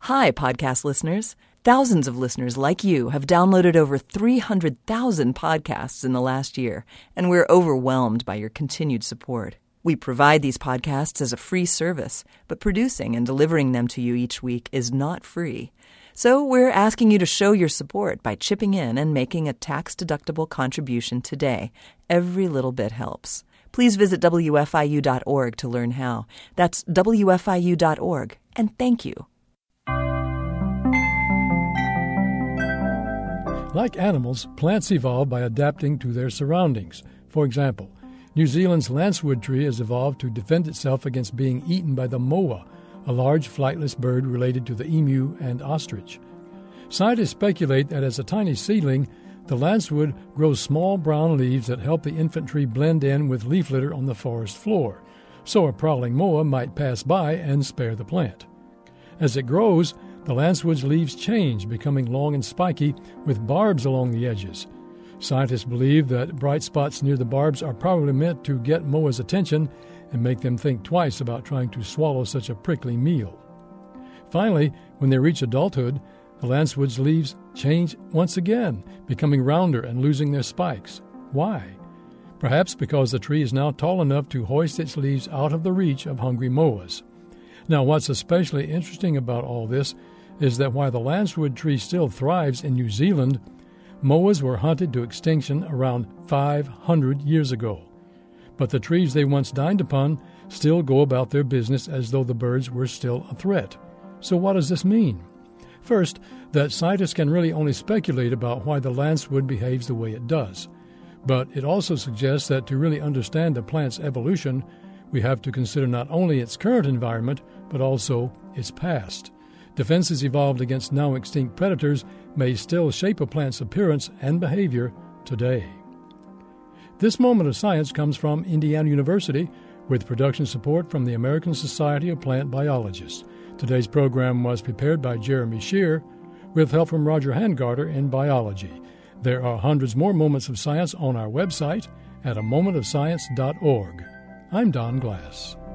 Hi, podcast listeners. Thousands of listeners like you have downloaded over 300,000 podcasts in the last year, and we're overwhelmed by your continued support. We provide these podcasts as a free service, but producing and delivering them to you each week is not free. So we're asking you to show your support by chipping in and making a tax-deductible contribution today. Every little bit helps. Please visit WFIU.org to learn how. That's WFIU.org, and thank you. Like animals, plants evolve by adapting to their surroundings. For example, New Zealand's lancewood tree has evolved to defend itself against being eaten by the moa, a large flightless bird related to the emu and ostrich. Scientists speculate that as a tiny seedling, the lancewood grows small brown leaves that help the infant tree blend in with leaf litter on the forest floor, so a prowling moa might pass by and spare the plant. As it grows, the lancewood's leaves change, becoming long and spiky with barbs along the edges. Scientists believe that bright spots near the barbs are probably meant to get moas' attention and make them think twice about trying to swallow such a prickly meal. Finally, when they reach adulthood, the lancewood's leaves change once again, becoming rounder and losing their spikes. Why? Perhaps because the tree is now tall enough to hoist its leaves out of the reach of hungry moas. Now, what's especially interesting about all this is that while the lancewood tree still thrives in New Zealand, moas were hunted to extinction around 500 years ago. But the trees they once dined upon still go about their business as though the birds were still a threat. So what does this mean? First, that scientists can really only speculate about why the lancewood behaves the way it does. But it also suggests that to really understand the plant's evolution, we have to consider not only its current environment, but also its past. Defenses evolved against now-extinct predators may still shape a plant's appearance and behavior today. This moment of science comes from Indiana University, with production support from the American Society of Plant Biologists. Today's program was prepared by Jeremy Shear, with help from Roger Hangarter in biology. There are hundreds more moments of science on our website at amomentofscience.org. I'm Don Glass.